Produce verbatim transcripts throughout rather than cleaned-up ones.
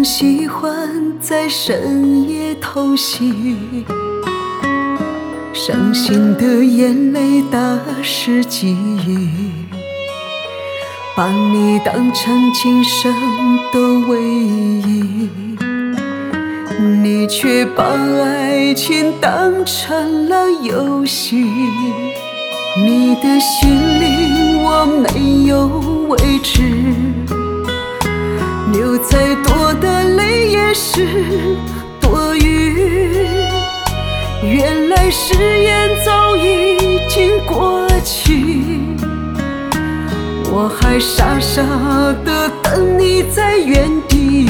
总喜欢在深夜偷袭，伤心的眼泪打湿记忆，把你当成今生的唯一，你却把爱情当成了游戏。你的心里我没有位置，流再多的泪也是多余。原来誓言早已经过期，我还傻傻地等你在原地。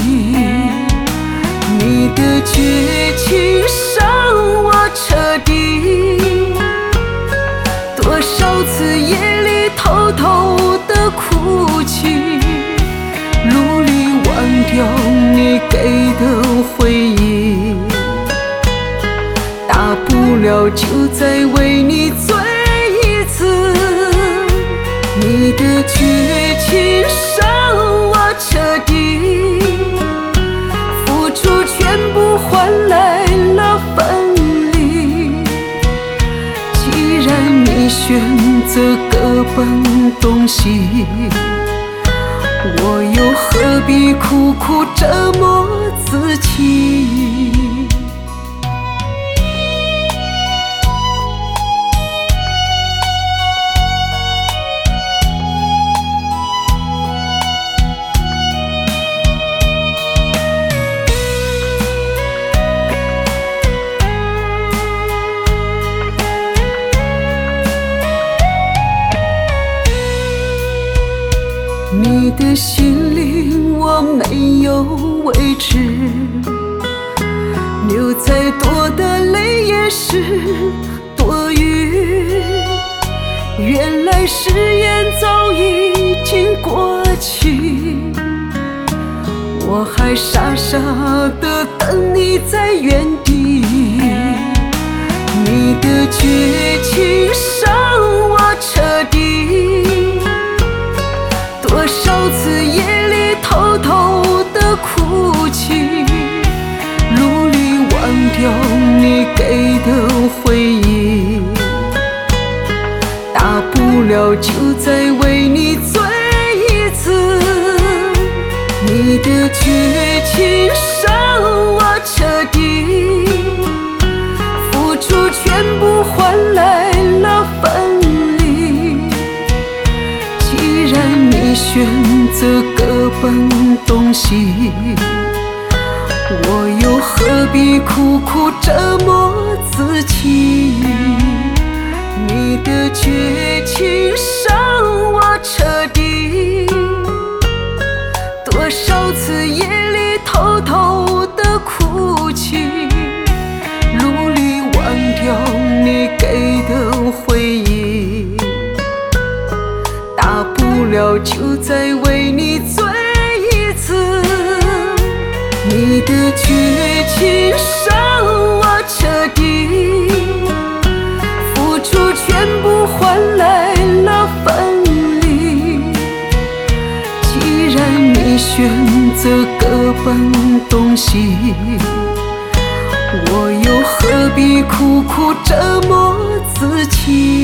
你的绝情伤我彻底，多少次夜里偷偷地哭泣，努力忘掉你给的回忆，大不了就再为你醉一次。你的绝情伤我彻底，付出全部换来了分离。既然你选择各奔东西，我又何必苦苦折磨自己？你的心里我没有位置，流再多的泪也是多余。原来誓言早已经过期，我还傻傻地等你在原地。你的绝情伤我彻底，多少次夜里偷偷地哭泣，努力忘掉你给的回忆，大不了就再为你醉一次。你的绝情伤我彻底，付出全部换来了分离。既然你选择各奔东西，我又何必苦苦折磨自己？你的绝情伤我彻底，多少次夜里偷偷地哭泣，努力忘掉你给的回忆，大不了就再为你醉一次。你的绝情伤我彻底，付出全部换来了分离。既然你选择各奔东西，我又何必苦苦折磨自己？